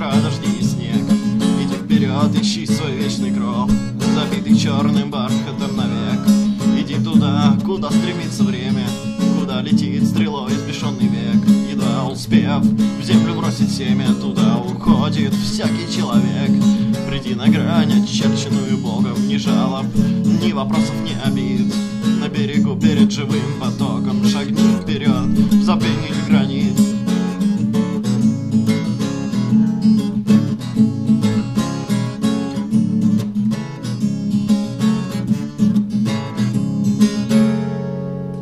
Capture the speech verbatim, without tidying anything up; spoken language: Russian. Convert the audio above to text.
ветра, дожди и снег. Иди вперед, ищи свой вечный гроб, забитый черным бархатом навек. Иди туда, куда стремится время, куда летит стрелой сбешенный век. Едва успев в землю бросить семя, туда уходит всякий человек. Приди на грань, очерченную Богом, ни жалоб, ни вопросов, ни обид. На берегу перед живым потоком шагни вперед.